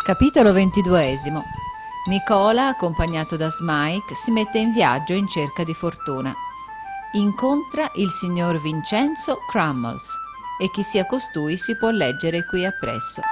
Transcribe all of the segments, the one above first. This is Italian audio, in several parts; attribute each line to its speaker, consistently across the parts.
Speaker 1: Capitolo 22. Nicola, accompagnato da Smike, si mette in viaggio in cerca di fortuna. Incontra il signor Vincenzo Crummles e chi sia costui si può leggere qui appresso.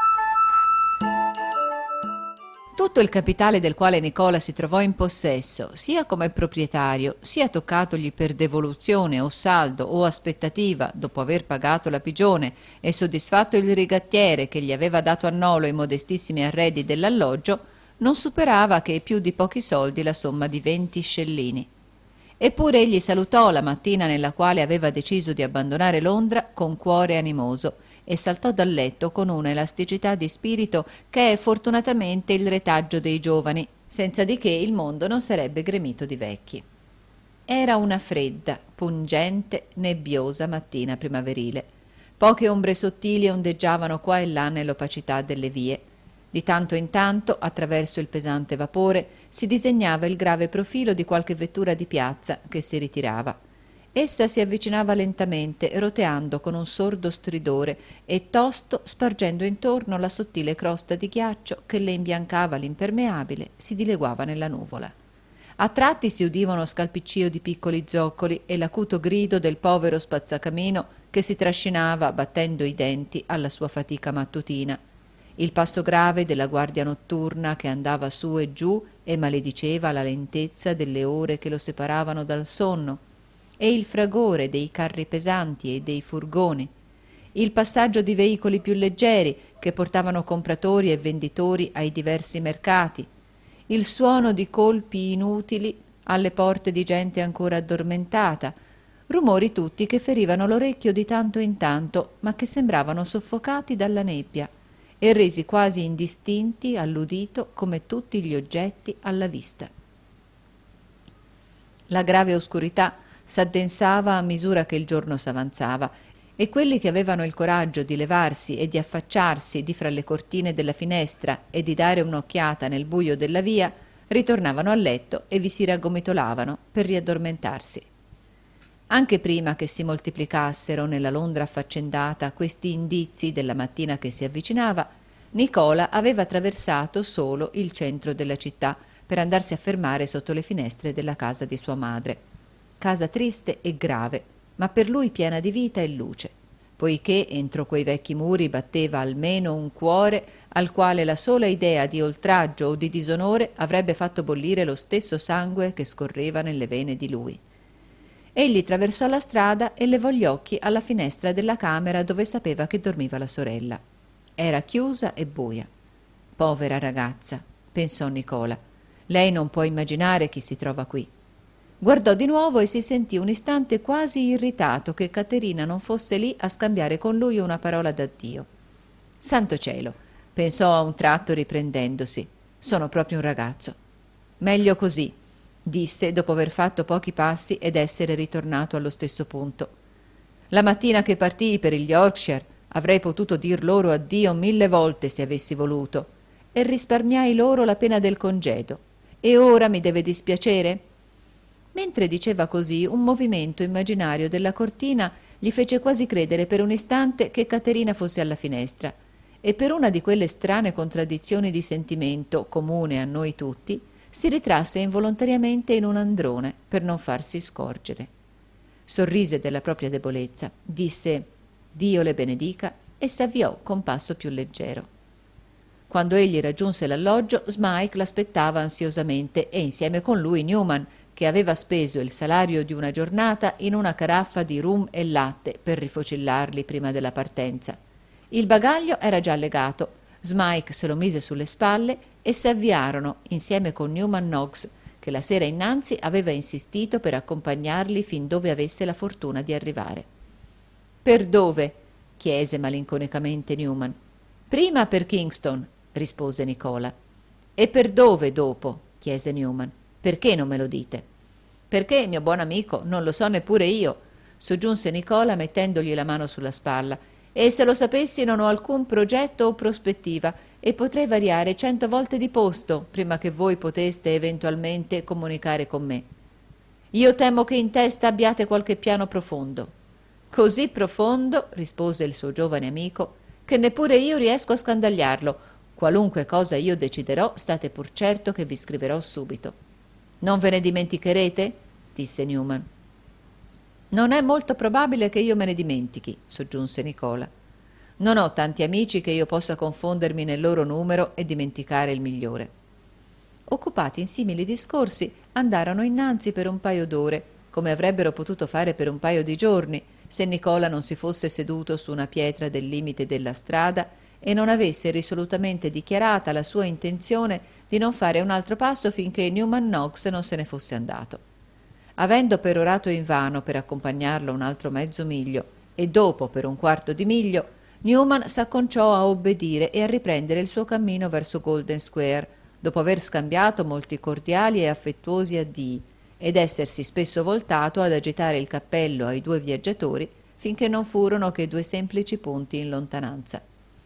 Speaker 1: Tutto il capitale del quale Nicola si trovò in possesso, sia come proprietario, sia toccatogli per devoluzione o saldo o aspettativa, dopo aver pagato la pigione e soddisfatto il rigattiere che gli aveva dato a nolo i modestissimi arredi dell'alloggio, non superava che più di pochi soldi la somma di 20 scellini. Eppure egli salutò la mattina nella quale aveva deciso di abbandonare Londra con cuore animoso e saltò dal letto con una elasticità di spirito che è fortunatamente il retaggio dei giovani, senza di che il mondo non sarebbe gremito di vecchi. Era una fredda, pungente, nebbiosa mattina primaverile. Poche ombre sottili ondeggiavano qua e là nell'opacità delle vie. Di tanto in tanto, attraverso il pesante vapore, si disegnava il grave profilo di qualche vettura di piazza che si ritirava. Essa si avvicinava lentamente, roteando con un sordo stridore e tosto spargendo intorno la sottile crosta di ghiaccio che le imbiancava l'impermeabile, si dileguava nella nuvola. A tratti si udiva uno scalpiccio di piccoli zoccoli e l'acuto grido del povero spazzacamino che si trascinava, battendo i denti, alla sua fatica mattutina. Il passo grave della guardia notturna che andava su e giù e malediceva la lentezza delle ore che lo separavano dal sonno, e il fragore dei carri pesanti e dei furgoni, il passaggio di veicoli più leggeri che portavano compratori e venditori ai diversi mercati, il suono di colpi inutili alle porte di gente ancora addormentata, rumori tutti che ferivano l'orecchio di tanto in tanto, ma che sembravano soffocati dalla nebbia e resi quasi indistinti all'udito come tutti gli oggetti alla vista. La grave oscurità s'addensava a misura che il giorno s'avanzava e quelli che avevano il coraggio di levarsi e di affacciarsi di fra le cortine della finestra e di dare un'occhiata nel buio della via ritornavano a letto e vi si raggomitolavano per riaddormentarsi. Anche prima che si moltiplicassero nella Londra affaccendata questi indizi della mattina che si avvicinava, Nicola aveva attraversato solo il centro della città per andarsi a fermare sotto le finestre della casa di sua madre. Casa triste e grave, ma per lui piena di vita e luce, poiché entro quei vecchi muri batteva almeno un cuore al quale la sola idea di oltraggio o di disonore avrebbe fatto bollire lo stesso sangue che scorreva nelle vene di lui. Egli traversò la strada e levò gli occhi alla finestra della camera dove sapeva che dormiva la sorella. Era chiusa e buia. Povera ragazza, pensò Nicola, lei non può immaginare chi si trova qui. Guardò di nuovo e si sentì un istante quasi irritato che Caterina non fosse lì a scambiare con lui una parola d'addio. Santo cielo, pensò a un tratto riprendendosi, sono proprio un ragazzo. Meglio così, disse dopo aver fatto pochi passi ed essere ritornato allo stesso punto. La mattina che partii per il Yorkshire avrei potuto dir loro addio 1000 volte se avessi voluto e risparmiai loro la pena del congedo. E ora mi deve dispiacere? Mentre diceva così, un movimento immaginario della cortina gli fece quasi credere per un istante che Caterina fosse alla finestra, e per una di quelle strane contraddizioni di sentimento, comune a noi tutti, si ritrasse involontariamente in un androne per non farsi scorgere. Sorrise della propria debolezza, disse «Dio le benedica» e s'avviò con passo più leggero. Quando egli raggiunse l'alloggio, Smike l'aspettava ansiosamente e insieme con lui Newman, che aveva speso il salario di una giornata in una caraffa di rum e latte per rifocillarli prima della partenza. Il bagaglio era già legato, Smike se lo mise sulle spalle e s'avviarono insieme con Newman Noggs, che la sera innanzi aveva insistito per accompagnarli fin dove avesse la fortuna di arrivare. «Per dove?» chiese malinconicamente Newman. «Prima per Kingston», rispose Nicola. «E per dove dopo?» chiese Newman. «Perché non me lo dite?» «Perché, mio buon amico, non lo so neppure io», soggiunse Nicola mettendogli la mano sulla spalla, «e se lo sapessi non ho alcun progetto o prospettiva e potrei variare 100 volte di posto prima che voi poteste eventualmente comunicare con me. Io temo che in testa abbiate qualche piano profondo». «Così profondo», rispose il suo giovane amico, «che neppure io riesco a scandagliarlo, Qualunque cosa io deciderò, state pur certo che vi scriverò subito. Non ve ne dimenticherete? Disse Newman. Non è molto probabile che io me ne dimentichi, soggiunse Nicola. Non ho tanti amici che io possa confondermi nel loro numero e dimenticare il migliore. Occupati in simili discorsi, andarono innanzi per un paio d'ore, come avrebbero potuto fare per un paio di giorni, se Nicola non si fosse seduto su una pietra del limite della strada e non avesse risolutamente dichiarata la sua intenzione di non fare un altro passo finché Newman Knox non se ne fosse andato. Avendo perorato invano per accompagnarlo un altro mezzo miglio e dopo per un quarto di miglio, Newman s'acconciò a obbedire e a riprendere il suo cammino verso Golden Square, dopo aver scambiato molti cordiali e affettuosi addii ed essersi spesso voltato ad agitare il cappello ai due viaggiatori finché non furono che due semplici punti in lontananza.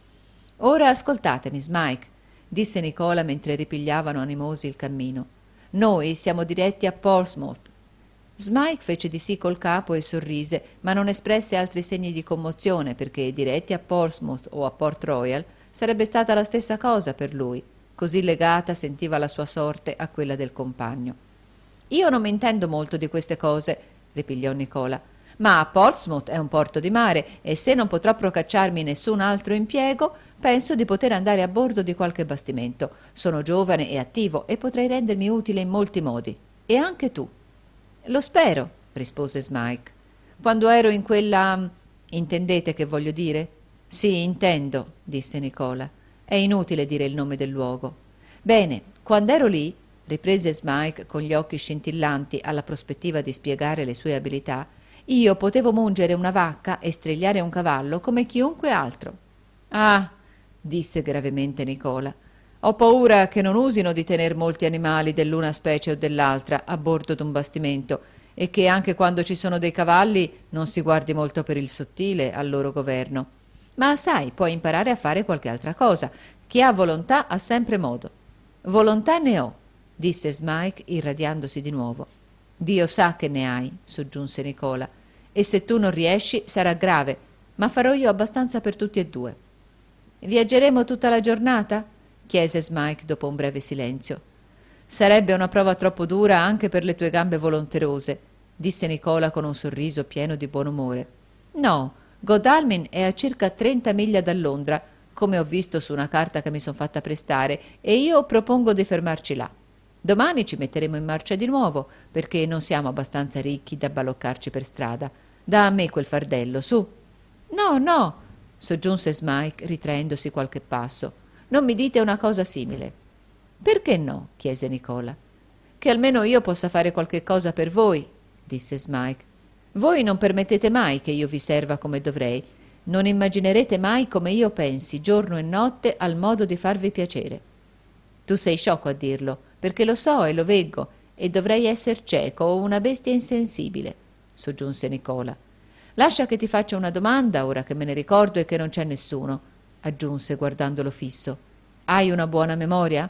Speaker 1: «Ora ascoltatemi, Smike», disse Nicola mentre ripigliavano animosi il cammino. «Noi siamo diretti a Portsmouth». Smike fece di sì col capo e sorrise, ma non espresse altri segni di commozione, perché diretti a Portsmouth o a Port Royal sarebbe stata la stessa cosa per lui. Così legata sentiva la sua sorte a quella del compagno. «Io non mi intendo molto di queste cose», ripigliò Nicola, «ma Portsmouth è un porto di mare e se non potrò procacciarmi nessun altro impiego, penso di poter andare a bordo di qualche bastimento. Sono giovane e attivo e potrei rendermi utile in molti modi. E anche tu». «Lo spero», rispose Smike. «Quando ero in quella... intendete che voglio dire?» «Sì, intendo», disse Nicola. «È inutile dire il nome del luogo». «Bene, quando ero lì», riprese Smike con gli occhi scintillanti alla prospettiva di spiegare le sue abilità, «io potevo mungere una vacca e strigliare un cavallo come chiunque altro». «Ah», disse gravemente Nicola, «ho paura che non usino di tener molti animali dell'una specie o dell'altra a bordo d'un bastimento e che anche quando ci sono dei cavalli non si guardi molto per il sottile al loro governo. Ma sai, puoi imparare a fare qualche altra cosa. Chi ha volontà ha sempre modo». «Volontà ne ho», disse Smike irradiandosi di nuovo. «Dio sa che ne hai», soggiunse Nicola, «e se tu non riesci sarà grave, ma farò io abbastanza per tutti e due». «Viaggeremo tutta la giornata?» chiese Smike dopo un breve silenzio. «Sarebbe una prova troppo dura anche per le tue gambe volonterose», disse Nicola con un sorriso pieno di buon umore. «No, Godalming è a circa 30 miglia da Londra, come ho visto su una carta che mi son fatta prestare, e io propongo di fermarci là. Domani ci metteremo in marcia di nuovo, perché non siamo abbastanza ricchi da baloccarci per strada. Da a me quel fardello, su». «No, no», soggiunse Smike ritraendosi qualche passo. «Non mi dite una cosa simile». «Perché no?» chiese Nicola. «Che almeno io possa fare qualche cosa per voi», disse Smike. «Voi non permettete mai che io vi serva come dovrei. Non immaginerete mai come io pensi, giorno e notte, al modo di farvi piacere». «Tu sei sciocco a dirlo, perché lo so e lo veggo, e dovrei esser cieco o una bestia insensibile», soggiunse Nicola. «Lascia che ti faccia una domanda, ora che me ne ricordo e che non c'è nessuno», aggiunse guardandolo fisso. «Hai una buona memoria?»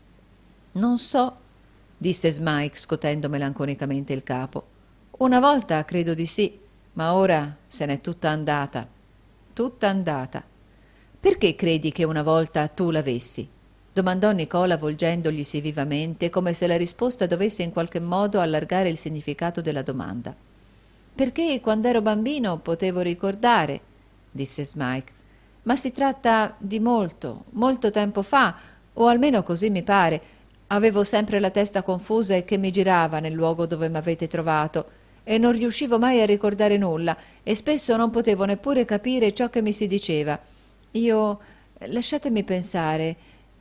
Speaker 1: «Non so», disse Smike scotendo melanconicamente il capo. «Una volta credo di sì, ma ora se n'è tutta andata. Tutta andata». «Perché credi che una volta tu l'avessi?» domandò Nicola volgendoglisi vivamente, come se la risposta dovesse in qualche modo allargare il significato della domanda. «Perché quando ero bambino potevo ricordare», disse Smike. «Ma si tratta di molto, molto tempo fa, o almeno così mi pare. Avevo sempre la testa confusa e che mi girava nel luogo dove m'avete trovato, e non riuscivo mai a ricordare nulla, e spesso non potevo neppure capire ciò che mi si diceva. Io... lasciatemi pensare.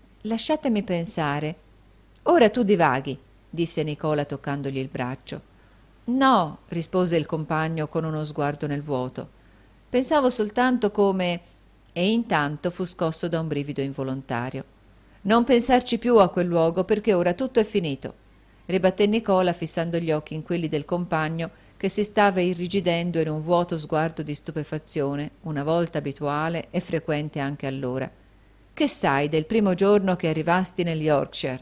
Speaker 1: Ora tu divaghi», disse Nicola toccandogli il braccio. «No», rispose il compagno con uno sguardo nel vuoto. «Pensavo soltanto come...» e intanto fu scosso da un brivido involontario. «Non pensarci più a quel luogo, perché ora tutto è finito», ribatté Nicola fissando gli occhi in quelli del compagno, che si stava irrigidendo in un vuoto sguardo di stupefazione, una volta abituale e frequente anche allora. «Che sai del primo giorno che arrivasti nel Yorkshire?»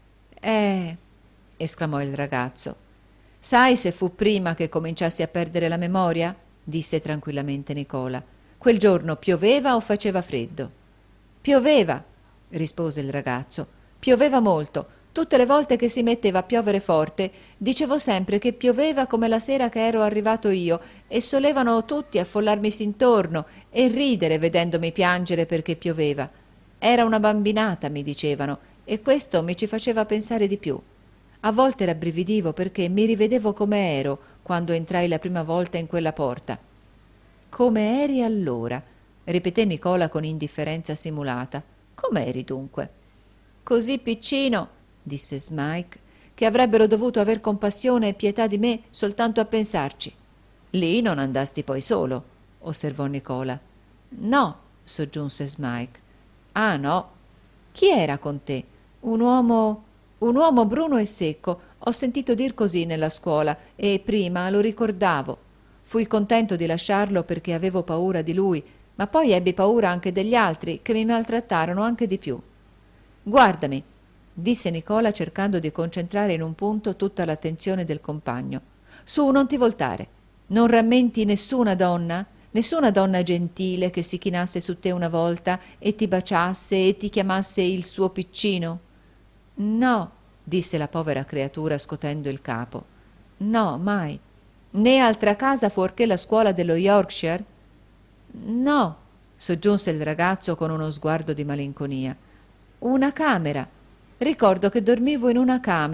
Speaker 1: esclamò il ragazzo. «Sai se fu prima che cominciassi a perdere la memoria?» disse tranquillamente Nicola. «Quel giorno pioveva o faceva freddo?» «Pioveva», rispose il ragazzo. Pioveva molto. Tutte le volte che si metteva a piovere forte, dicevo sempre che pioveva come la sera che ero arrivato io, e solevano tutti affollarmisi intorno e ridere vedendomi piangere perché pioveva. Era una bambinata, mi dicevano, e questo mi ci faceva pensare di più. A volte rabbrividivo perché mi rivedevo come ero quando entrai la prima volta in quella porta. Come eri allora? Ripeté Nicola con indifferenza simulata. Com'eri dunque? Così piccino, disse Smike, che avrebbero dovuto aver compassione e pietà di me soltanto a pensarci. Lì non andasti poi solo, osservò Nicola. No, soggiunse Smike. Ah no? Chi era con te? Un uomo bruno e secco. Ho sentito dir così nella scuola e prima lo ricordavo. Fui contento di lasciarlo perché avevo paura di lui, ma poi ebbi paura anche degli altri, che mi maltrattarono anche di più. Guardami, disse Nicola cercando di concentrare in un punto tutta l'attenzione del compagno. Su, non ti voltare. Non rammenti nessuna donna gentile che si chinasse su te una volta e ti baciasse e ti chiamasse il suo piccino? No, disse la povera creatura scotendo il capo. No, mai. Né altra casa fuorché la scuola dello Yorkshire? No, soggiunse il ragazzo con uno sguardo di malinconia. Una camera. Ricordo che dormivo in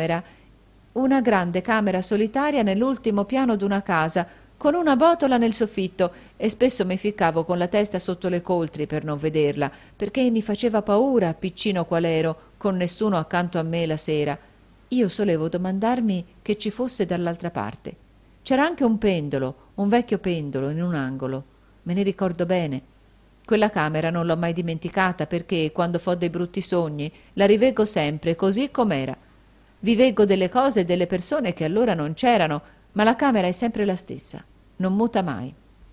Speaker 1: una grande camera solitaria nell'ultimo piano d'una casa, con una botola nel soffitto, e spesso mi ficcavo con la testa sotto le coltri per non vederla, perché mi faceva paura, piccino qual ero, con nessuno accanto a me la sera. Io solevo domandarmi che ci fosse dall'altra parte. C'era anche un pendolo, un vecchio pendolo, in un angolo. Me ne ricordo bene. Quella camera non l'ho mai dimenticata perché, quando fo dei brutti sogni, la riveggo sempre così com'era. Vi veggo delle cose e delle persone che allora non c'erano, ma la camera è sempre la stessa, non muta mai.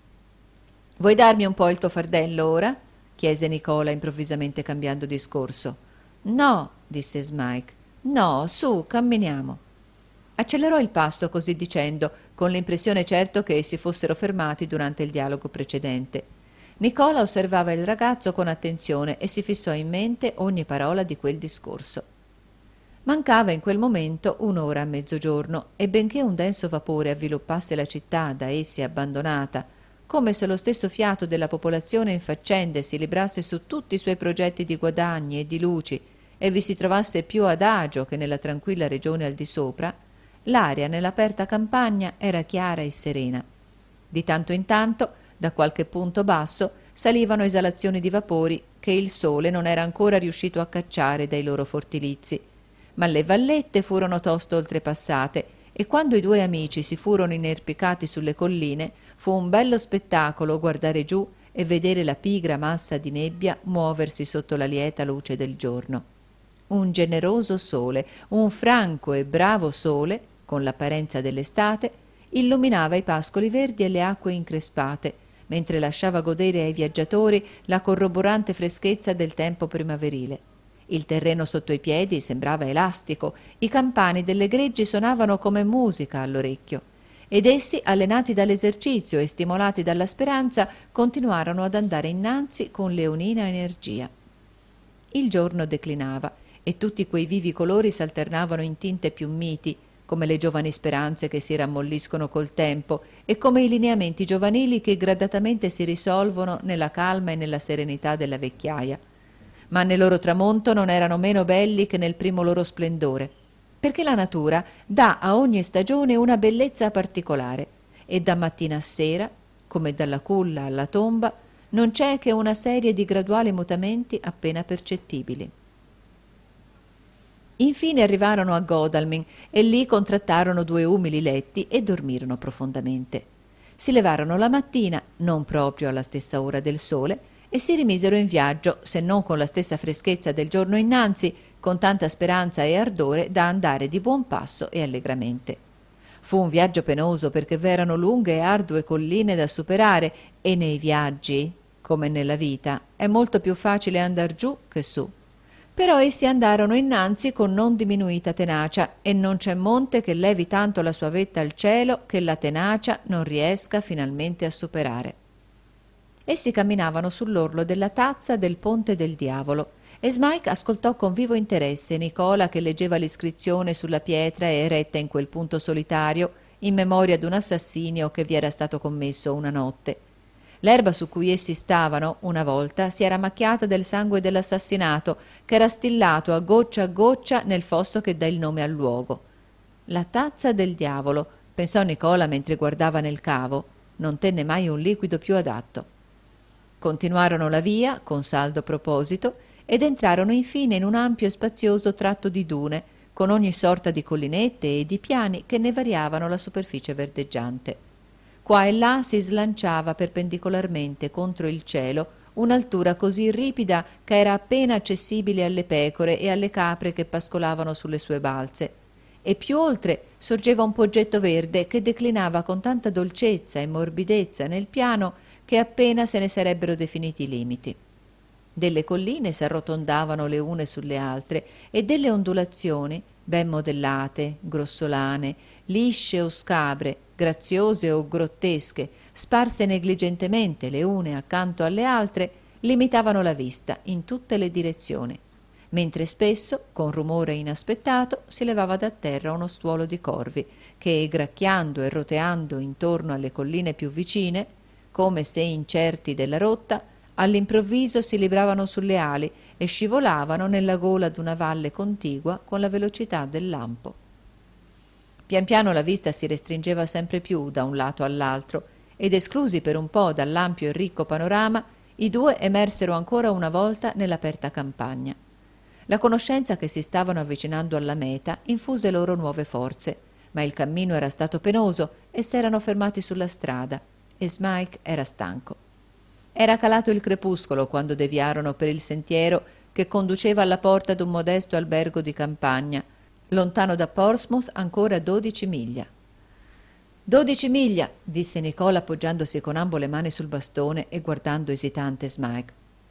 Speaker 1: Vuoi darmi un po' il tuo fardello ora? Chiese Nicola improvvisamente cambiando discorso. No, disse Smike. No, su, camminiamo. Accelerò il passo così dicendo, con l'impressione certo che si fossero fermati durante il dialogo precedente. Nicola osservava il ragazzo con attenzione e si fissò in mente ogni parola di quel discorso. Mancava in quel momento un'ora a mezzogiorno e benché un denso vapore avviluppasse la città da essi abbandonata, come se lo stesso fiato della popolazione in faccende si librasse su tutti i suoi progetti di guadagni e di luci e vi si trovasse più adagio che nella tranquilla regione al di sopra, l'aria nell'aperta campagna era chiara e serena. Di tanto in tanto, da qualche punto basso, salivano esalazioni di vapori che il sole non era ancora riuscito a cacciare dai loro fortilizi. Ma le vallette furono tosto oltrepassate e quando i due amici si furono inerpicati sulle colline fu un bello spettacolo guardare giù e vedere la pigra massa di nebbia muoversi sotto la lieta luce del giorno. Un generoso sole, un franco e bravo sole, con l'apparenza dell'estate, illuminava i pascoli verdi e le acque increspate, mentre lasciava godere ai viaggiatori la corroborante freschezza del tempo primaverile. Il terreno sotto i piedi sembrava elastico, i campani delle greggi sonavano come musica all'orecchio, ed essi, allenati dall'esercizio e stimolati dalla speranza, continuarono ad andare innanzi con leonina energia. Il giorno declinava e tutti quei vivi colori s'alternavano in tinte più miti, come le giovani speranze che si rammolliscono col tempo e come i lineamenti giovanili che gradatamente si risolvono nella calma e nella serenità della vecchiaia. Ma nel loro tramonto non erano meno belli che nel primo loro splendore, perché la natura dà a ogni stagione una bellezza particolare e da mattina a sera, come dalla culla alla tomba, non c'è che una serie di graduali mutamenti appena percettibili. Infine arrivarono a Godalming e lì contrattarono 2 umili letti e dormirono profondamente. Si levarono la mattina, non proprio alla stessa ora del sole, e si rimisero in viaggio, se non con la stessa freschezza del giorno innanzi, con tanta speranza e ardore da andare di buon passo e allegramente. Fu un viaggio penoso perché v'erano lunghe e ardue colline da superare e nei viaggi, come nella vita, è molto più facile andar giù che su. Però essi andarono innanzi con non diminuita tenacia e non c'è monte che levi tanto la sua vetta al cielo che la tenacia non riesca finalmente a superare. Essi camminavano sull'orlo della tazza del Ponte del Diavolo e Smike ascoltò con vivo interesse Nicola che leggeva l'iscrizione sulla pietra eretta in quel punto solitario in memoria d'un assassinio che vi era stato commesso una notte. L'erba su cui essi stavano, una volta, si era macchiata del sangue dell'assassinato, che era stillato a goccia nel fosso che dà il nome al luogo. La tazza del diavolo, pensò Nicola mentre guardava nel cavo, non tenne mai un liquido più adatto. Continuarono la via, con saldo proposito, ed entrarono infine in un ampio e spazioso tratto di dune, con ogni sorta di collinette e di piani che ne variavano la superficie verdeggiante. Qua e là si slanciava perpendicolarmente contro il cielo un'altura così ripida che era appena accessibile alle pecore e alle capre che pascolavano sulle sue balze, e più oltre sorgeva un poggetto verde che declinava con tanta dolcezza e morbidezza nel piano che appena se ne sarebbero definiti i limiti. Delle colline s'arrotondavano le une sulle altre e delle ondulazioni, ben modellate, grossolane, lisce o scabre, graziose o grottesche, sparse negligentemente le une accanto alle altre, limitavano la vista in tutte le direzioni, mentre spesso, con rumore inaspettato, si levava da terra uno stuolo di corvi che, gracchiando e roteando intorno alle colline più vicine, come se incerti della rotta, all'improvviso si libravano sulle ali e scivolavano nella gola d'una valle contigua con la velocità del lampo. Pian piano la vista si restringeva sempre più da un lato all'altro ed esclusi per un po' dall'ampio e ricco panorama, i due emersero ancora una volta nell'aperta campagna. La conoscenza che si stavano avvicinando alla meta infuse loro nuove forze, ma il cammino era stato penoso e s'erano fermati sulla strada e Smike era stanco. Era calato il crepuscolo quando deviarono per il sentiero che conduceva alla porta d'un modesto albergo di campagna, lontano da Portsmouth ancora 12 miglia. 12 miglia, disse Nicola appoggiandosi con ambo le mani sul bastone e guardando esitante Smike.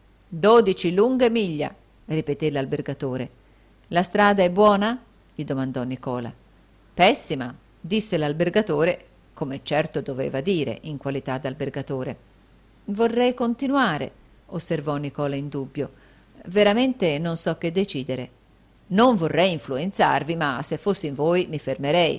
Speaker 1: 12 lunghe miglia, ripeté l'albergatore. La strada è buona? Gli domandò Nicola. Pessima, disse l'albergatore, come certo doveva dire in qualità d'albergatore. Vorrei continuare, osservò Nicola in dubbio. Veramente non so che decidere. Non vorrei influenzarvi, ma se fossi in voi mi fermerei.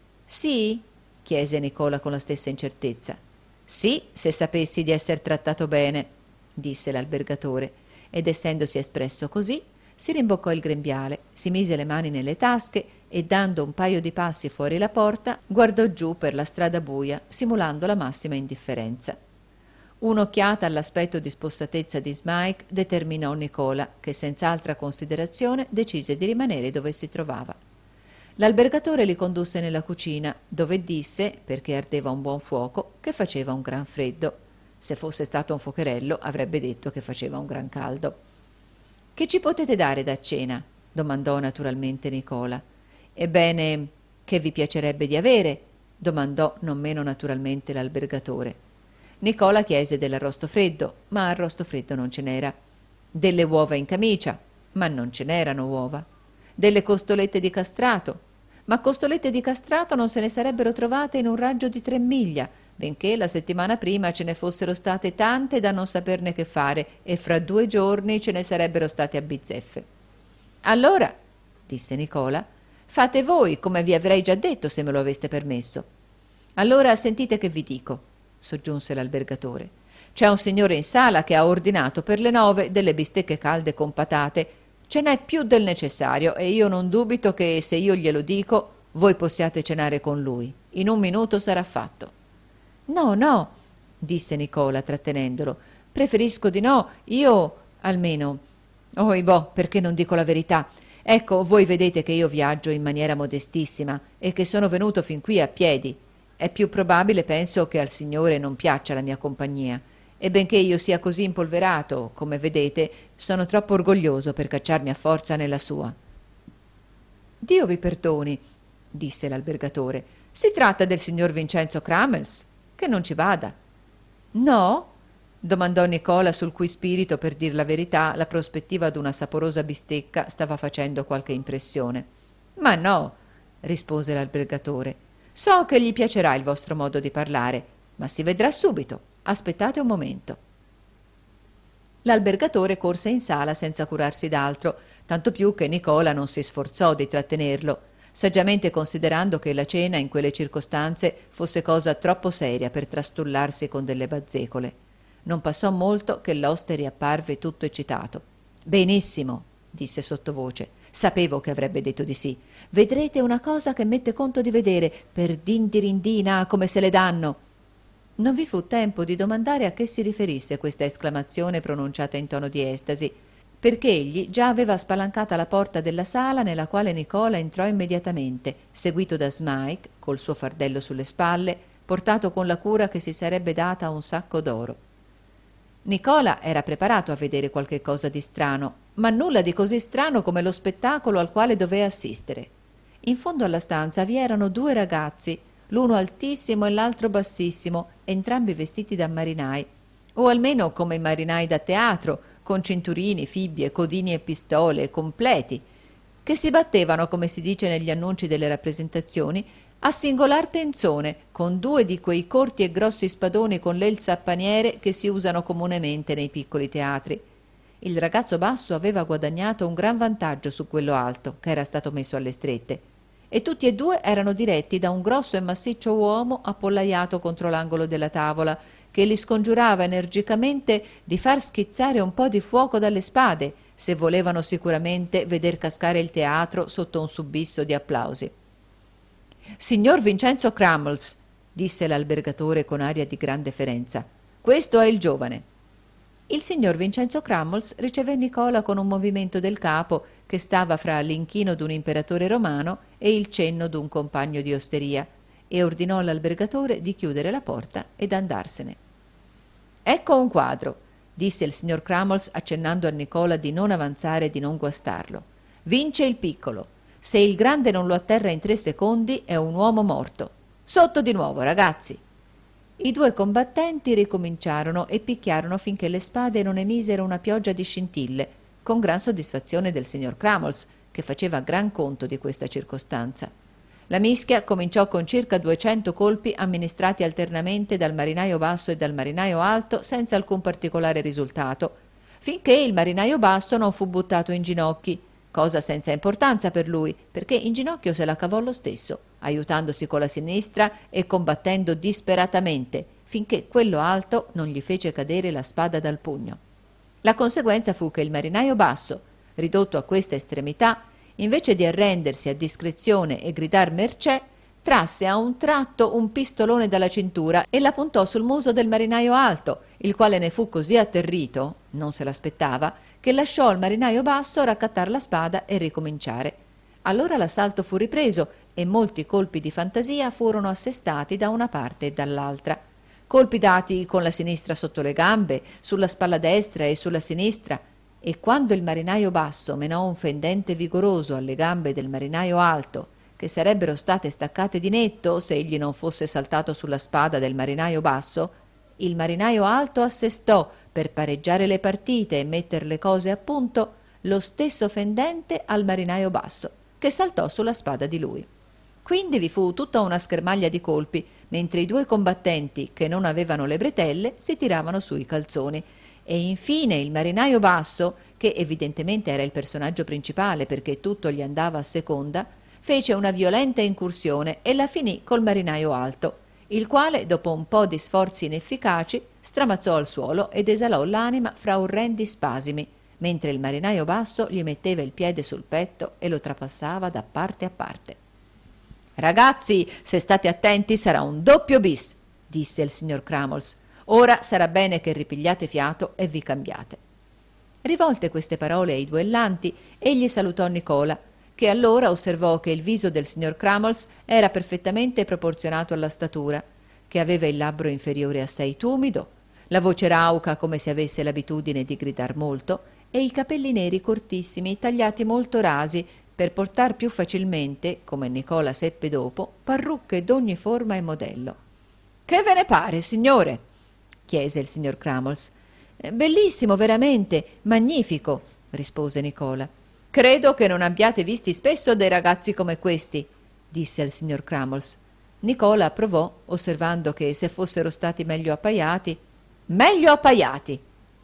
Speaker 1: Sì? Chiese Nicola con la stessa incertezza. Sì, se sapessi di esser trattato bene, disse l'albergatore, ed essendosi espresso così, si rimboccò il grembiale, si mise le mani nelle tasche e, dando un paio di passi fuori la porta, guardò giù per la strada buia, simulando la massima indifferenza. Un'occhiata all'aspetto di spossatezza di Smike determinò Nicola, che senza altra considerazione decise di rimanere dove si trovava. L'albergatore li condusse nella cucina, dove disse, perché ardeva un buon fuoco, che faceva un gran freddo. Se fosse stato un fuocherello avrebbe detto che faceva un gran caldo. «Che ci potete dare da cena?» domandò naturalmente Nicola. «Ebbene, che vi piacerebbe di avere?» domandò non meno naturalmente l'albergatore. Nicola chiese dell'arrosto freddo, ma arrosto freddo non ce n'era. Delle uova in camicia, ma non ce n'erano uova. Delle costolette di castrato, ma costolette di castrato non se ne sarebbero trovate in un raggio di 3 miglia, benché la settimana prima ce ne fossero state tante da non saperne che fare e fra 2 giorni ce ne sarebbero state a bizzeffe. Allora, disse Nicola, fate voi come vi avrei già detto se me lo aveste permesso. Allora sentite che vi dico, soggiunse l'albergatore. C'è un signore in sala che ha ordinato per le 9 delle bistecche calde con patate. Ce n'è più del necessario e io non dubito che, se io glielo dico, voi possiate cenare con lui. In 1 minuto sarà fatto. No, no, disse Nicola trattenendolo. Preferisco di no, io almeno. Oibò, perché non dico la verità? Ecco, voi vedete che io viaggio in maniera modestissima e che sono venuto fin qui a piedi. È più probabile, penso, che al Signore non piaccia la mia compagnia, e benché io sia così impolverato, come vedete, sono troppo orgoglioso per cacciarmi a forza nella sua. Dio vi perdoni, disse l'albergatore. Si tratta del signor Vincenzo Cramels, che non ci vada. No? Domandò Nicola, sul cui spirito, per dir la verità, la prospettiva d'una saporosa bistecca stava facendo qualche impressione. Ma no, rispose l'albergatore. So che gli piacerà il vostro modo di parlare, ma si vedrà subito. Aspettate un momento. L'albergatore corse in sala senza curarsi d'altro, tanto più che Nicola non si sforzò di trattenerlo, saggiamente considerando che la cena in quelle circostanze fosse cosa troppo seria per trastullarsi con delle bazzecole. Non passò molto che l'oste riapparve tutto eccitato. «Benissimo», disse sottovoce. «Sapevo che avrebbe detto di sì. Vedrete una cosa che mette conto di vedere, per dindirindina, come se le danno». Non vi fu tempo di domandare a che si riferisse questa esclamazione pronunciata in tono di estasi, perché egli già aveva spalancata la porta della sala nella quale Nicola entrò immediatamente, seguito da Smike, col suo fardello sulle spalle, portato con la cura che si sarebbe data a un sacco d'oro. Nicola era preparato a vedere qualche cosa di strano, ma nulla di così strano come lo spettacolo al quale doveva assistere. In fondo alla stanza vi erano due ragazzi, l'uno altissimo e l'altro bassissimo, entrambi vestiti da marinai, o almeno come i marinai da teatro, con cinturini, fibbie, codini e pistole, completi, che si battevano, come si dice negli annunci delle rappresentazioni, a singolar tenzone, con due di quei corti e grossi spadoni con l'elsa a paniere che si usano comunemente nei piccoli teatri. Il ragazzo basso aveva guadagnato un gran vantaggio su quello alto, che era stato messo alle strette, e tutti e due erano diretti da un grosso e massiccio uomo appollaiato contro l'angolo della tavola, che li scongiurava energicamente di far schizzare un po' di fuoco dalle spade, se volevano sicuramente veder cascare il teatro sotto un subisso di applausi. «Signor Vincenzo Crummles», disse l'albergatore con aria di gran deferenza, «questo è il giovane». Il signor Vincenzo Crummles riceve Nicola con un movimento del capo che stava fra l'inchino d'un imperatore romano e il cenno d'un compagno di osteria, e ordinò all'albergatore di chiudere la porta ed andarsene. «Ecco un quadro», disse il signor Crummles accennando a Nicola di non avanzare e di non guastarlo. «Vince il piccolo. Se il grande non lo atterra in 3 secondi è un uomo morto. Sotto di nuovo, ragazzi!» I due combattenti ricominciarono e picchiarono finché le spade non emisero una pioggia di scintille, con gran soddisfazione del signor Crummles, che faceva gran conto di questa circostanza. La mischia cominciò con circa 200 colpi amministrati alternamente dal marinaio basso e dal marinaio alto senza alcun particolare risultato, finché il marinaio basso non fu buttato in ginocchi, cosa senza importanza per lui, perché in ginocchio se la cavò lo stesso, aiutandosi con la sinistra e combattendo disperatamente, finché quello alto non gli fece cadere la spada dal pugno. La conseguenza fu che il marinaio basso, ridotto a questa estremità, invece di arrendersi a discrezione e gridar mercè, trasse a un tratto un pistolone dalla cintura e la puntò sul muso del marinaio alto, il quale ne fu così atterrito, non se l'aspettava, che lasciò al marinaio basso raccattar la spada e ricominciare. Allora l'assalto fu ripreso e molti colpi di fantasia furono assestati da una parte e dall'altra. Colpi dati con la sinistra sotto le gambe, sulla spalla destra e sulla sinistra, e quando il marinaio basso menò un fendente vigoroso alle gambe del marinaio alto, che sarebbero state staccate di netto se egli non fosse saltato sulla spada del marinaio basso, il marinaio alto assestò, per pareggiare le partite e metter le cose a punto, lo stesso fendente al marinaio basso, che saltò sulla spada di lui. Quindi vi fu tutta una schermaglia di colpi, mentre i due combattenti, che non avevano le bretelle, si tiravano sui calzoni. E infine il marinaio basso, che evidentemente era il personaggio principale perché tutto gli andava a seconda, fece una violenta incursione e la finì col marinaio alto, il quale, dopo un po' di sforzi inefficaci, stramazzò al suolo ed esalò l'anima fra orrendi spasimi, mentre il marinaio basso gli metteva il piede sul petto e lo trapassava da parte a parte. «Ragazzi, se state attenti sarà un doppio bis», disse il signor Crummles. «Ora sarà bene che ripigliate fiato e vi cambiate». Rivolte queste parole ai duellanti, egli salutò Nicola, che allora osservò che il viso del signor Crummles era perfettamente proporzionato alla statura, che aveva il labbro inferiore assai tumido, la voce rauca come se avesse l'abitudine di gridar molto, e i capelli neri cortissimi tagliati molto rasi per portar più facilmente, come Nicola seppe dopo, parrucche d'ogni forma e modello. «Che ve ne pare, signore?» chiese il signor Crummles. «Bellissimo, veramente, magnifico», rispose Nicola. «Credo che non abbiate visti spesso dei ragazzi come questi», disse il signor Crummles. Nicola approvò, osservando che se fossero stati meglio appaiati. «Meglio appaiati!»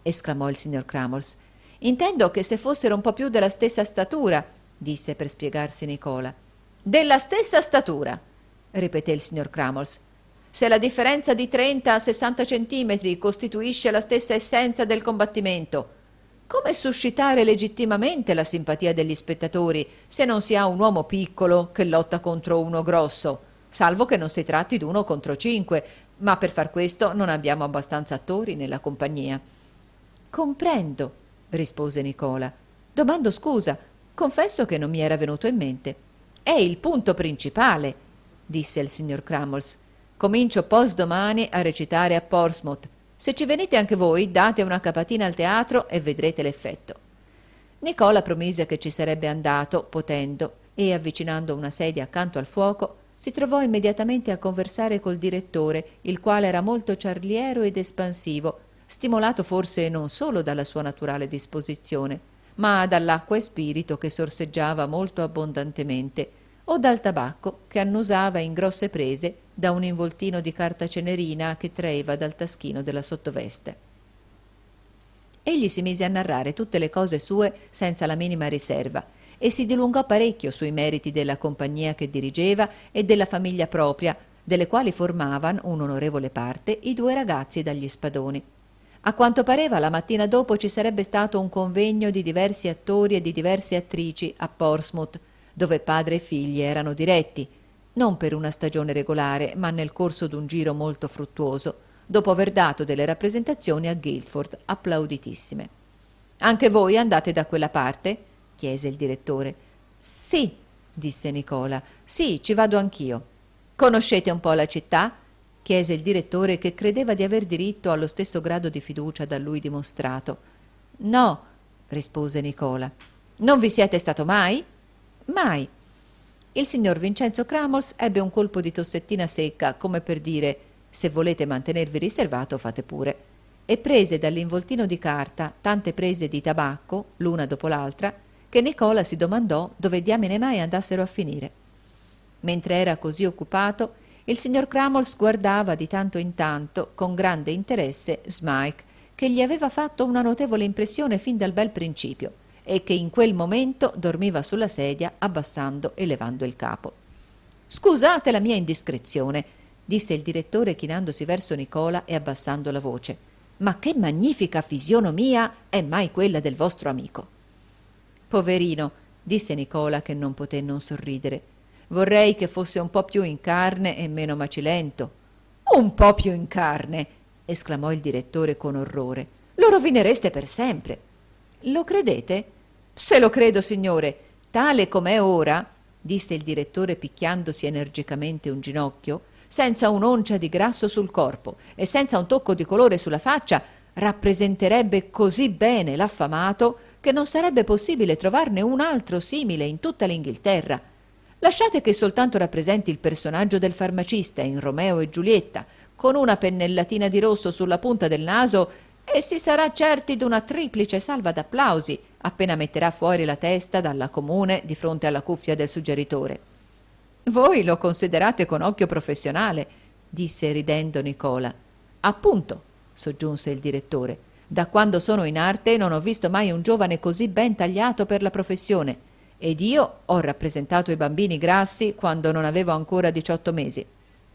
Speaker 1: esclamò il signor Crummles. «Intendo che se fossero un po' più della stessa statura», disse per spiegarsi Nicola. «Della stessa statura», ripeté il signor Crummles. «Se la differenza di 30 a 60 centimetri costituisce la stessa essenza del combattimento, come suscitare legittimamente la simpatia degli spettatori se non si ha un uomo piccolo che lotta contro uno grosso, salvo che non si tratti d'uno contro 5, ma per far questo non abbiamo abbastanza attori nella compagnia». «Comprendo», rispose Nicola. «Domando scusa, confesso che non mi era venuto in mente». «È il punto principale», disse il signor Crummles. «Comincio postdomani a recitare a Portsmouth. Se ci venite anche voi, date una capatina al teatro e vedrete l'effetto». Nicola promise che ci sarebbe andato, potendo, e avvicinando una sedia accanto al fuoco, si trovò immediatamente a conversare col direttore, il quale era molto ciarliero ed espansivo, stimolato forse non solo dalla sua naturale disposizione, ma dall'acqua e spirito che sorseggiava molto abbondantemente, o dal tabacco che annusava in grosse prese da un involtino di carta cenerina che traeva dal taschino della sottoveste. Egli si mise a narrare tutte le cose sue senza la minima riserva e si dilungò parecchio sui meriti della compagnia che dirigeva e della famiglia propria, delle quali formavan un'onorevole parte i 2 ragazzi dagli spadoni. A quanto pareva, la mattina dopo ci sarebbe stato un convegno di diversi attori e di diverse attrici a Portsmouth, dove padre e figli erano diretti, non per una stagione regolare, ma nel corso d'un giro molto fruttuoso, dopo aver dato delle rappresentazioni a Guildford applauditissime. «Anche voi andate da quella parte?» chiese il direttore. «Sì», disse Nicola, «sì, ci vado anch'io». «Conoscete un po' la città?» chiese il direttore, che credeva di aver diritto allo stesso grado di fiducia da lui dimostrato. «No», rispose Nicola. «Non vi siete stato mai?» «Mai». Il signor Vincenzo Crummles ebbe un colpo di tossettina secca, come per dire: «Se volete mantenervi riservato, fate pure», e prese dall'involtino di carta tante prese di tabacco, l'una dopo l'altra, che Nicola si domandò dove diamine mai andassero a finire. Mentre era così occupato, il signor Crummles guardava di tanto in tanto con grande interesse Smike, che gli aveva fatto una notevole impressione fin dal bel principio e che in quel momento dormiva sulla sedia abbassando e levando il capo. «Scusate la mia indiscrezione», disse il direttore chinandosi verso Nicola e abbassando la voce, «ma che magnifica fisionomia è mai quella del vostro amico!» «Poverino», disse Nicola, che non poté non sorridere. «Vorrei che fosse un po' più in carne e meno macilento». «Un po' più in carne!» esclamò il direttore con orrore. «Lo rovinereste per sempre». «Lo credete?» «Se lo credo, signore. Tale com'è ora», disse il direttore picchiandosi energicamente un ginocchio, «senza un'oncia di grasso sul corpo e senza un tocco di colore sulla faccia, rappresenterebbe così bene l'affamato che non sarebbe possibile trovarne un altro simile in tutta l'Inghilterra. Lasciate che soltanto rappresenti il personaggio del farmacista in Romeo e Giulietta, con una pennellatina di rosso sulla punta del naso, e si sarà certi d'una triplice salva d'applausi appena metterà fuori la testa dalla comune di fronte alla cuffia del suggeritore». «Voi lo considerate con occhio professionale», disse ridendo Nicola. «Appunto», soggiunse il direttore, «da quando sono in arte non ho visto mai un giovane così ben tagliato per la professione, ed io ho rappresentato i bambini grassi quando non avevo ancora 18 mesi».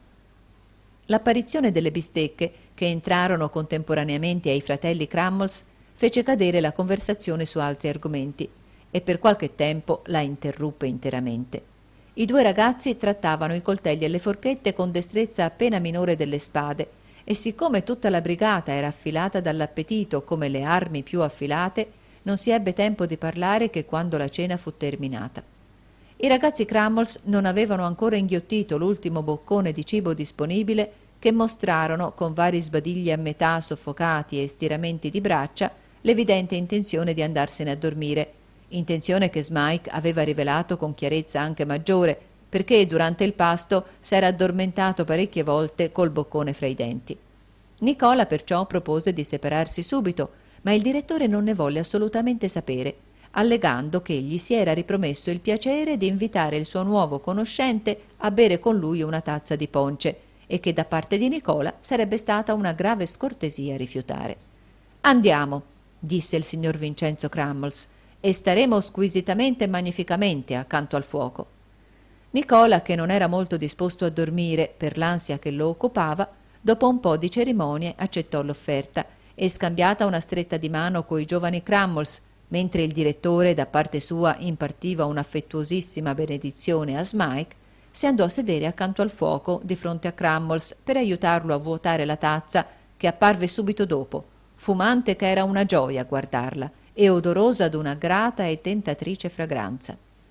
Speaker 1: L'apparizione delle bistecche, che entrarono contemporaneamente ai fratelli Crummles, fece cadere la conversazione su altri argomenti e per qualche tempo la interruppe interamente. I 2 ragazzi trattavano i coltelli e le forchette con destrezza appena minore delle spade, e siccome tutta la brigata era affilata dall'appetito come le armi più affilate, non si ebbe tempo di parlare che quando la cena fu terminata. I ragazzi Crummles non avevano ancora inghiottito l'ultimo boccone di cibo disponibile, che mostrarono, con vari sbadigli a metà soffocati e stiramenti di braccia, l'evidente intenzione di andarsene a dormire, intenzione che Smike aveva rivelato con chiarezza anche maggiore, perché durante il pasto s'era addormentato parecchie volte col boccone fra i denti. Nicola perciò propose di separarsi subito, ma il direttore non ne volle assolutamente sapere, allegando che egli si era ripromesso il piacere di invitare il suo nuovo conoscente a bere con lui una tazza di ponce, e che da parte di Nicola sarebbe stata una grave scortesia rifiutare. Andiamo, disse il signor Vincenzo Crummles, e staremo squisitamente e magnificamente accanto al fuoco. Nicola, che non era molto disposto a dormire per l'ansia che lo occupava, dopo un po' di cerimonie accettò l'offerta e, scambiata una stretta di mano coi giovani Crummles, mentre il direttore da parte sua impartiva un'affettuosissima benedizione a Smike, si andò a sedere accanto al fuoco di fronte a Crummles per aiutarlo a vuotare la tazza, che apparve subito dopo, fumante che era una gioia a guardarla e odorosa d'una grata e tentatrice fragranza.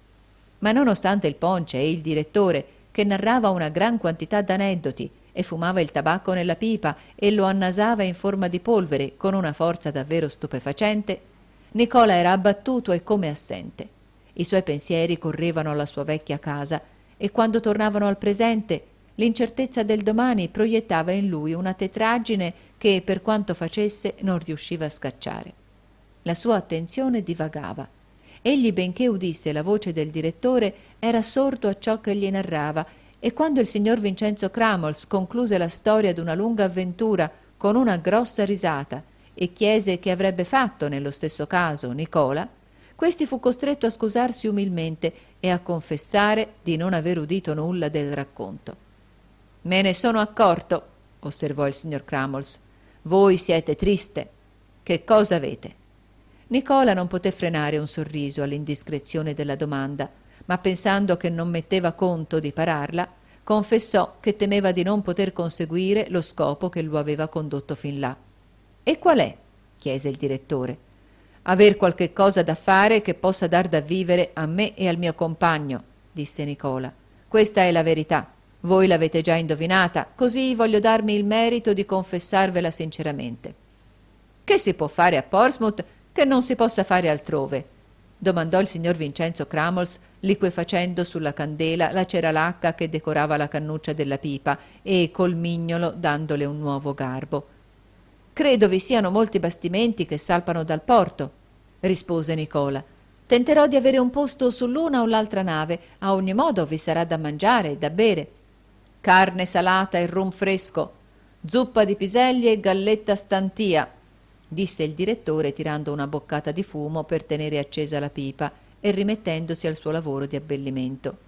Speaker 1: Ma nonostante il ponce e il direttore, che narrava una gran quantità d'aneddoti e fumava il tabacco nella pipa e lo annasava in forma di polvere con una forza davvero stupefacente, Nicola era abbattuto e come assente. I suoi pensieri correvano alla sua vecchia casa e quando tornavano al presente l'incertezza del domani proiettava in lui una tetraggine che, per quanto facesse, non riusciva a scacciare. La sua attenzione divagava. Egli, benché udisse la voce del direttore, era sordo a ciò che gli narrava, e quando il signor Vincenzo Crummles concluse la storia d'una lunga avventura con una grossa risata e chiese che avrebbe fatto nello stesso caso Nicola, questi fu costretto a scusarsi umilmente e a confessare di non aver udito nulla del racconto. «Me ne sono accorto», osservò il signor Crummles. «Voi siete triste. Che cosa avete?» Nicola non poté frenare un sorriso all'indiscrezione della domanda, ma pensando che non metteva conto di pararla, confessò che temeva di non poter conseguire lo scopo che lo aveva condotto fin là. «E qual è?» chiese il direttore. «Aver qualche cosa da fare che possa dar da vivere a me e al mio compagno», disse Nicola. «Questa è la verità. Voi l'avete già indovinata, così voglio darmi il merito di confessarvela sinceramente». «Che si può fare a Portsmouth che non si possa fare altrove?» domandò il signor Vincenzo Crummles, liquefacendo sulla candela la cera lacca che decorava la cannuccia della pipa e col mignolo dandole un nuovo garbo. «Credo vi siano molti bastimenti che salpano dal porto», rispose Nicola. «Tenterò di avere un posto sull'una o l'altra nave, a ogni modo vi sarà da mangiare e da bere. Carne salata e rum fresco, zuppa di piselli e galletta stantia», disse il direttore tirando una boccata di fumo per tenere accesa la pipa e rimettendosi al suo lavoro di abbellimento.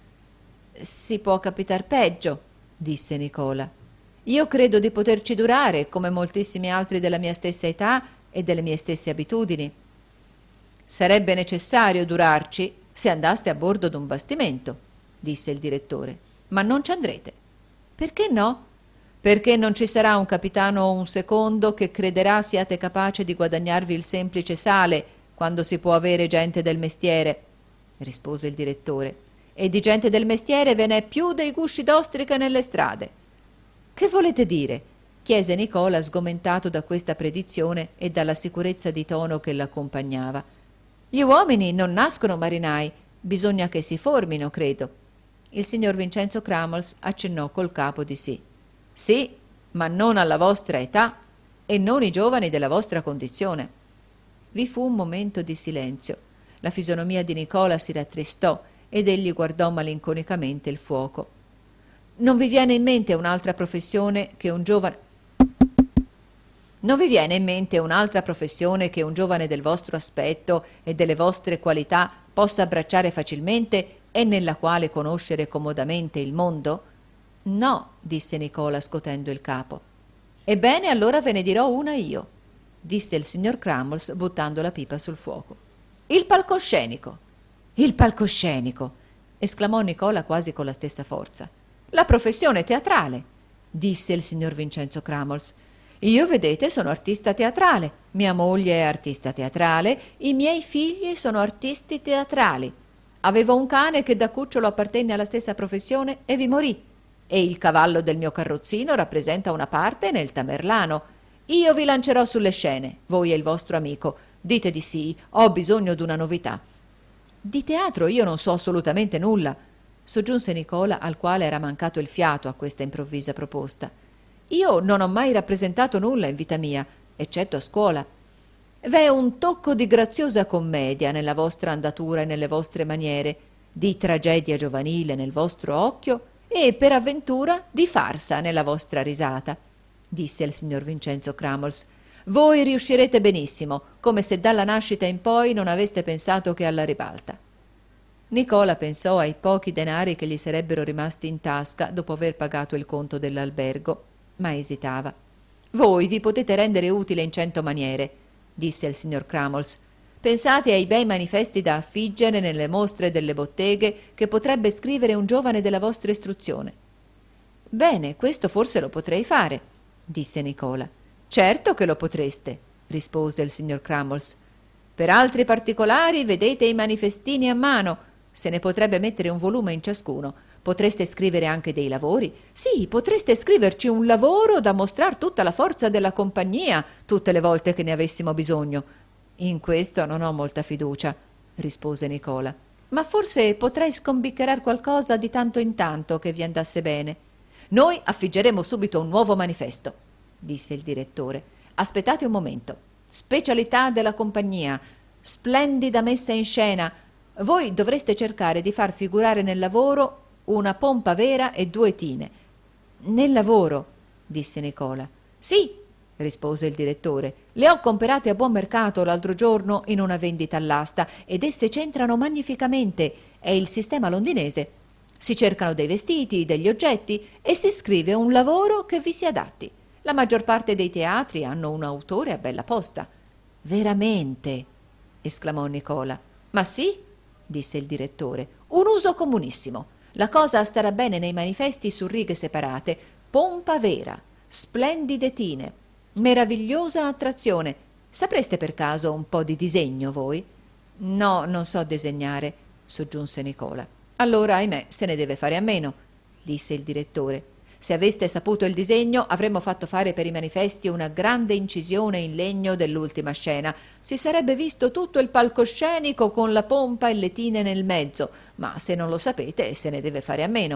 Speaker 1: «Si può capitar peggio», disse Nicola. «Io credo di poterci durare, come moltissimi altri della mia stessa età e delle mie stesse abitudini». «Sarebbe necessario durarci se andaste a bordo d'un bastimento», disse il direttore. «Ma non ci andrete». «Perché no?» «Perché non ci sarà un capitano o un secondo che crederà siate capace di guadagnarvi il semplice sale quando si può avere gente del mestiere», rispose il direttore. «E di gente del mestiere ve n'è più dei gusci d'ostrica nelle strade». «Che volete dire?» chiese Nicola, sgomentato da questa predizione e dalla sicurezza di tono che l'accompagnava. «Gli uomini non nascono marinai, bisogna che si formino, credo». Il signor Vincenzo Crummles accennò col capo di sì. «Sì, ma non alla vostra età e non i giovani della vostra condizione». Vi fu un momento di silenzio. La fisonomia di Nicola si rattristò ed egli guardò malinconicamente il fuoco. «Non vi viene in mente un'altra professione che un giovane...» «Non vi viene in mente un'altra professione che un giovane del vostro aspetto e delle vostre qualità possa abbracciare facilmente e nella quale conoscere comodamente il mondo?» «No», disse Nicola scotendo il capo. «Ebbene, allora ve ne dirò una io», disse il signor Crummles buttando la pipa sul fuoco. «Il palcoscenico». «Il palcoscenico», esclamò Nicola quasi con la stessa forza. «La professione teatrale», disse il signor Vincenzo Crummles. «Io, vedete, sono artista teatrale, mia moglie è artista teatrale, i miei figli sono artisti teatrali. Avevo un cane che da cucciolo appartenne alla stessa professione e vi morì. E il cavallo del mio carrozzino rappresenta una parte nel Tamerlano. Io vi lancerò sulle scene, voi e il vostro amico. Dite di sì, ho bisogno d'una novità». «Di teatro io non so assolutamente nulla», soggiunse Nicola, al quale era mancato il fiato a questa improvvisa proposta. «Io non ho mai rappresentato nulla in vita mia, eccetto a scuola. V'è un tocco di graziosa commedia nella vostra andatura e nelle vostre maniere, di tragedia giovanile nel vostro occhio e, per avventura, di farsa nella vostra risata», disse il signor Vincenzo Crummles. Voi riuscirete benissimo, come se dalla nascita in poi non aveste pensato che alla ribalta. Nicola pensò ai pochi denari che gli sarebbero rimasti in tasca dopo aver pagato il conto dell'albergo, ma esitava. Voi vi potete rendere utile in 100 maniere, disse il signor Crummles. Pensate ai bei manifesti da affiggere nelle mostre delle botteghe che potrebbe scrivere un giovane della vostra istruzione. Bene, questo forse lo potrei fare, disse Nicola. Certo che lo potreste, rispose il signor Crummles. Per altri particolari vedete i manifestini a mano. Se ne potrebbe mettere un volume in ciascuno. Potreste scrivere anche dei lavori. Sì, potreste scriverci un lavoro da mostrar tutta la forza della compagnia tutte le volte che ne avessimo bisogno. In questo non ho molta fiducia, rispose Nicola. Ma forse potrei scombiccherar qualcosa di tanto in tanto che vi andasse bene. Noi affiggeremo subito un nuovo manifesto, disse il direttore. Aspettate un momento. Specialità della compagnia. Splendida messa in scena. Voi dovreste cercare di far figurare nel lavoro una pompa vera e 2 tine. Nel lavoro, disse Nicola. Sì, rispose il direttore. Le ho comperate a buon mercato l'altro giorno in una vendita all'asta ed esse c'entrano magnificamente. È il sistema londinese. Si cercano dei vestiti, degli oggetti e si scrive un lavoro che vi si adatti. La maggior parte dei teatri hanno un autore a bella posta. Veramente? Esclamò Nicola. Ma sì, disse il direttore, un uso comunissimo. La cosa starà bene nei manifesti su righe separate. Pompa vera, splendide tine, meravigliosa attrazione. Sapreste per caso un po' di disegno voi? No, non so disegnare, soggiunse Nicola. Allora, ahimè, se ne deve fare a meno, disse il direttore. Se aveste saputo il disegno, avremmo fatto fare per i manifesti una grande incisione in legno dell'ultima scena. Si sarebbe visto tutto il palcoscenico con la pompa e le tine nel mezzo, ma se non lo sapete, se ne deve fare a meno.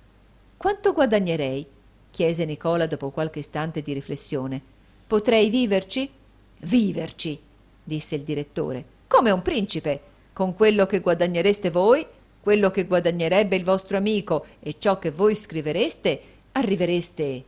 Speaker 1: Quanto guadagnerei? Chiese Nicola dopo qualche istante di riflessione. Potrei viverci? Viverci, disse il direttore, come un principe. Con quello che guadagnereste voi, quello che guadagnerebbe il vostro amico e ciò che voi scrivereste, arrivereste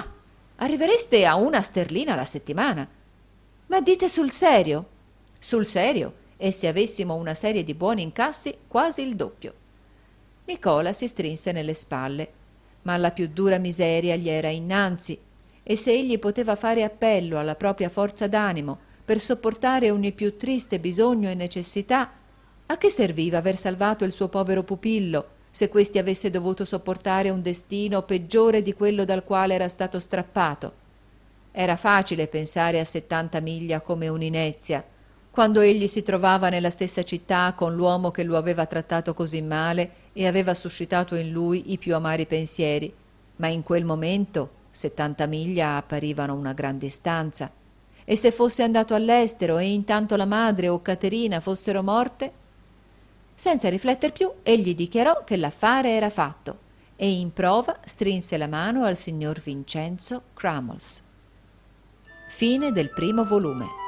Speaker 1: a 1 sterlina alla settimana. Ma dite sul serio? Sul serio, e se avessimo una serie di buoni incassi, quasi il doppio. Nicola si strinse nelle spalle, ma la più dura miseria gli era innanzi, e se egli poteva fare appello alla propria forza d'animo per sopportare ogni più triste bisogno e necessità, a che serviva aver salvato il suo povero pupillo, se questi avesse dovuto sopportare un destino peggiore di quello dal quale era stato strappato? Era facile pensare a 70 miglia come un'inezia, quando egli si trovava nella stessa città con l'uomo che lo aveva trattato così male e aveva suscitato in lui i più amari pensieri, ma in quel momento 70 miglia apparivano una gran distanza. E se fosse andato all'estero e intanto la madre o Caterina fossero morte? Senza rifletter più, egli dichiarò che l'affare era fatto e in prova strinse la mano al signor Vincenzo Crummles. Fine del primo volume.